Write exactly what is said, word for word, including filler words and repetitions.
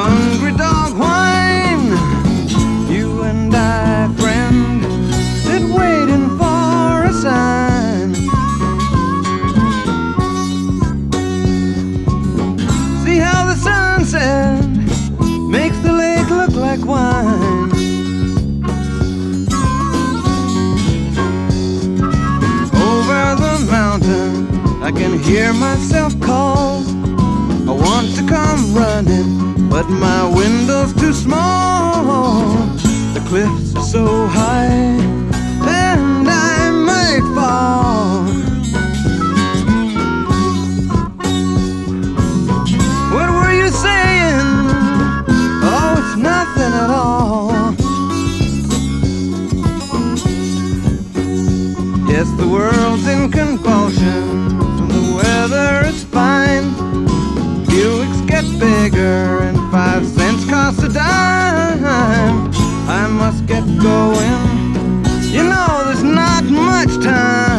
hungry dog whine. You and I, friend, sit waiting for a sign. See how the sunset makes the lake look like wine. Over the mountain I can hear myself call. I want to come running, but my window's too small. The cliffs are so high, and I might fall. What were you saying? Oh, it's nothing at all. Yes, the world's in convulsion, and the weather is fine. Buicks get bigger and five cents cost a dime. I must get going, you know there's not much time.